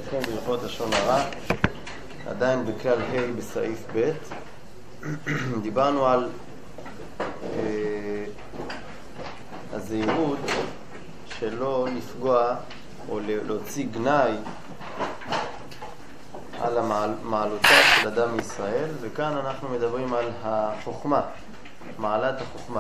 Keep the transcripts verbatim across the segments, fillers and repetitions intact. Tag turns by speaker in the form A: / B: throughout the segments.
A: ממשיכים בהלכות לשון הרע, עדיין בכלל ה' בסעיף ב'. דיברנו על אה, הזהירות שלא לפגוע או להוציא גנאי על המעלותיו של אדם מישראל, וכאן אנחנו מדברים על החוכמה, מעלת החוכמה.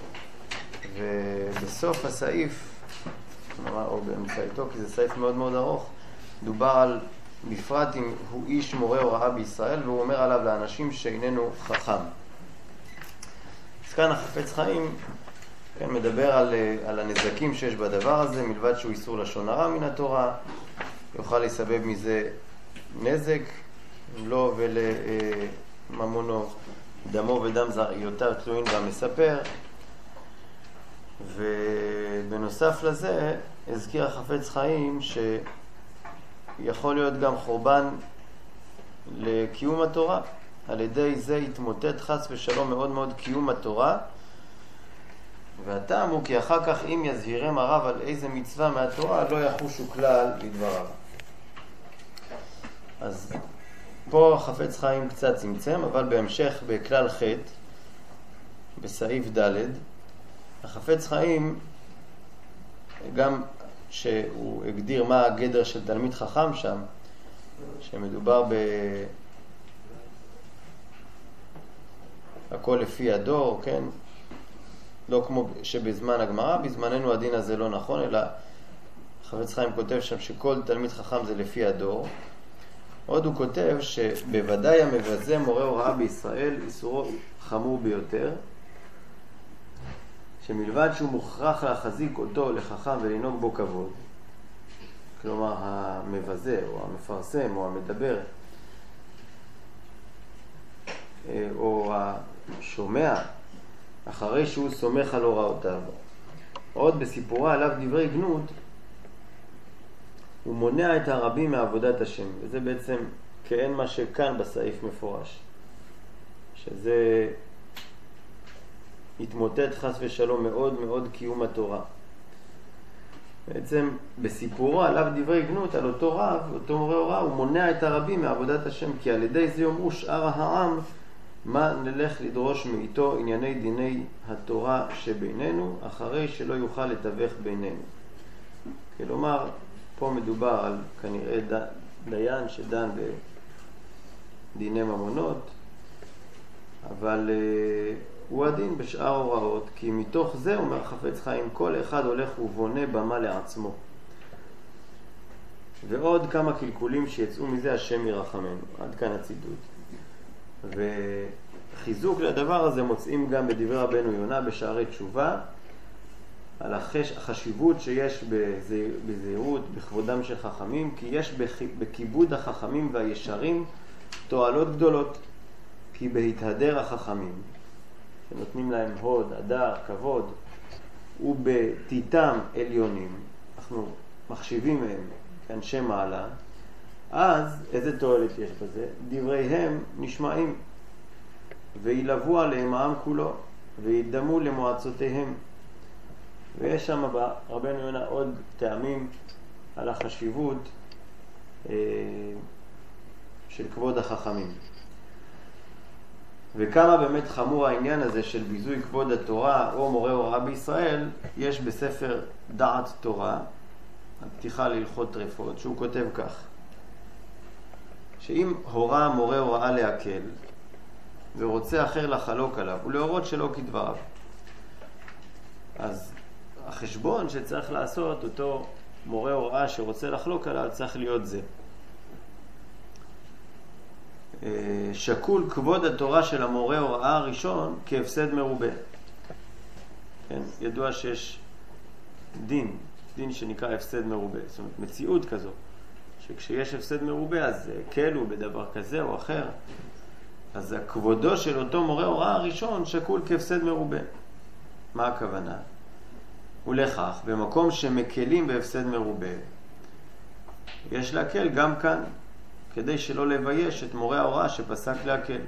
A: ובסוף הסעיף, או באמצעיתו, כי זה סעיף מאוד מאוד ארוך, דובר על בפרט אם הוא איש מורה הוראה בישראל, והוא אומר עליו לאנשים שאיננו חכם. אז כאן החפץ חיים כן, מדבר על, על הנזקים שיש בדבר הזה, מלבד שהוא איסור לשון הרע מן התורה, יוכל לסבב מזה נזק, לו ולממונו, דמו ודם זרעיותיו תלויים במספר. ובנוסף לזה הזכיר החפץ חיים שיכול להיות גם חורבן לקיום התורה, על ידי זה יתמוטט חס ושלום מאוד מאוד קיום התורה. והטעם הוא כי אחר כך אם יזהירם הרב על איזה מצווה מהתורה לא יחושו כלל לדבריו. אז פה החפץ חיים קצת צמצם, אבל בהמשך בכלל ח' בסעיף ד' החפץ חיים, גם שהוא הגדיר מה הגדר של תלמיד חכם שם, שמדובר ב... הכל לפי הדור, כן? לא כמו שבזמן הגמרא, בזמננו הדין הזה לא נכון, אלא חפץ חיים כותב שם שכל תלמיד חכם זה לפי הדור. עוד הוא כותב שבוודאי המבזה מורה הוראה בישראל איסורו חמור ביותר, שמלבד שהוא מוכרח להחזיק אותו לחכם ולנהוג בו כבוד, כלומר המבזה או המפרסם או המדבר או השומע, אחרי שהוא סומך על הוראותיו, עוד בסיפורה עליו דברי גנות, הוא מונע את הרבים מעבודת השם. וזה בעצם כאין מה שכאן בסעיף מפורש, שזה יתמוטט חס ושלום מאוד מאוד קיום התורה. בעצם בסיפורו עליו דברי גנות, על אותו רב, אותו מורה הוראה, הוא מונע את הרבים מעבודת השם, כי על ידי זה יאמרו שאר העם מה נלך לדרוש מאיתו ענייני דיני התורה שבינינו, אחרי שלא יוכל לתווך בינינו. כלומר, פה מדובר על כנראה דיין שדן בדיני ממונות, אבל uh, הוא הדין בשאר הוראות, כי מתוך זה, אומר חפץ חיים, כל אחד הולך ובונה במה לעצמו. ועוד כמה קלקולים שיצאו מזה השם ירחמנו. עד כאן הציטוט. וחיזוק לדבר הזה מוצאים גם בדברי רבנו יונה בשערי תשובה, על החש... החשיבות שיש בזהירות, בכבודם של חכמים, כי יש בכיבוד החכמים והישרים תועלות גדולות, כי בהתהדר החכמים, שנותנים להם הוד, הדר, כבוד, ובתיתם עליונים, אנחנו מחשיבים מהם כאנשי מעלה, אז איזה תועלת יש בזה? דבריהם נשמעים, וילבו עליהם העם כולו, וידמו למועצותיהם. ויש שם ברבנו יונה עוד טעמים על החשיבות אה, של כבוד החכמים. וכמה באמת חמור העניין הזה של ביזוי כבוד התורה או מורה הוראה בישראל, יש בספר דעת תורה, הפתיחה להלכות טרפות, שהוא כותב כך, שאם הורה מורה הוראה להקל ורוצה אחר לחלוק עליו ולהורות שלא כדבריו, אז החשבון שצריך לעשות אותו מורה הוראה שרוצה לחלוק עליו צריך להיות זה. שקול כבוד התורה של המורה הוראה הראשון כהפסד מרובה. כן, ידוע שיש דין, דין שנקרא הפסד מרובה. זאת אומרת, מציאות כזו, שכשיש הפסד מרובה אז קלו בדבר כזה או אחר. אז הכבודו של אותו מורה הוראה הראשון שקול כהפסד מרובה. מה הכוונה? ולכך, במקום שמקלים בהפסד מרובה, יש להקל גם כאן, כדי שלא לבייש את מורה ההוראה שפסק להקל.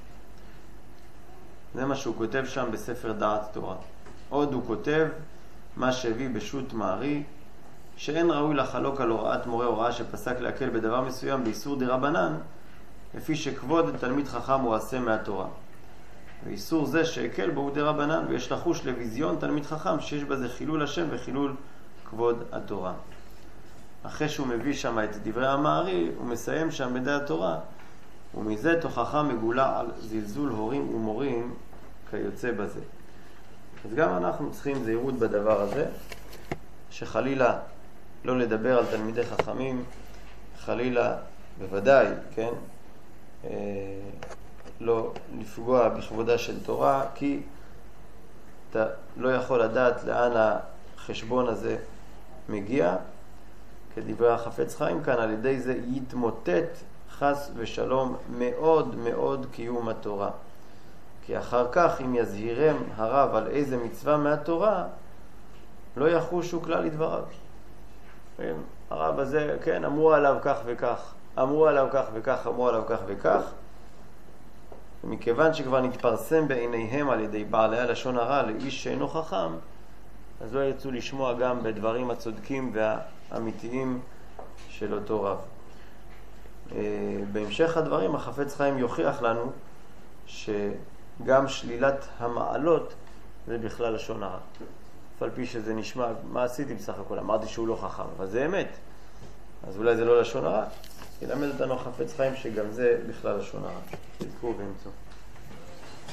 A: זה מה שהוא כותב שם בספר דעת תורה. עוד הוא כותב מה שהביא בשו"ת מערי, שאין ראוי לחלוק על הוראת מורה הוראה שפסק להקל בדבר מסוים באיסור דרבנן, לפי שכבוד תלמיד חכם הוא עשה מהתורה. ואיסור זה שהקל בו הוא דרבנן, ויש לחוש לביזיון תלמיד חכם שיש בזה חילול השם וחילול כבוד התורה. אחרי שהוא מביא שם את דברי המארי, הוא מסיים שם בדעת התורה, ומזה תוכחה מגולה על זלזול הורים ומורים כיוצא בזה. אז גם אנחנו צריכים זהירות בדבר הזה, שחלילה לא לדבר על תלמידי חכמים, חלילה בוודאי, כן, אה, לא לפגוע בכבודה של תורה, כי אתה לא יכול לדעת לאן החשבון הזה מגיע. כדברי החפץ חיים כאן, על ידי זה יתמוטט חס ושלום מאוד מאוד קיום התורה. כי אחר כך אם יזהירם הרב על איזה מצווה מהתורה, לא יחושו כלל לדבריו. הרב הזה, כן, אמרו עליו כך וכך, אמרו עליו כך וכך, אמרו עליו כך וכך. ומכיוון שכבר נתפרסם בעיניהם על ידי בעלי הלשון הרע לאיש שאינו חכם, אז לא ירצו לשמוע גם בדברים הצודקים והאמיתיים של אותו רב. בהמשך הדברים החפץ חיים יוכיח לנו שגם שלילת המעלות זה בכלל לשון הרע. אף על פי שזה נשמע, מה עשיתי בסך הכל? אמרתי שהוא לא חכם, אבל זה אמת. אז אולי זה לא לשון הרע. ילמד אותנו החפץ חיים שגם זה בכלל לשון הרע. תזכרו ואמצו.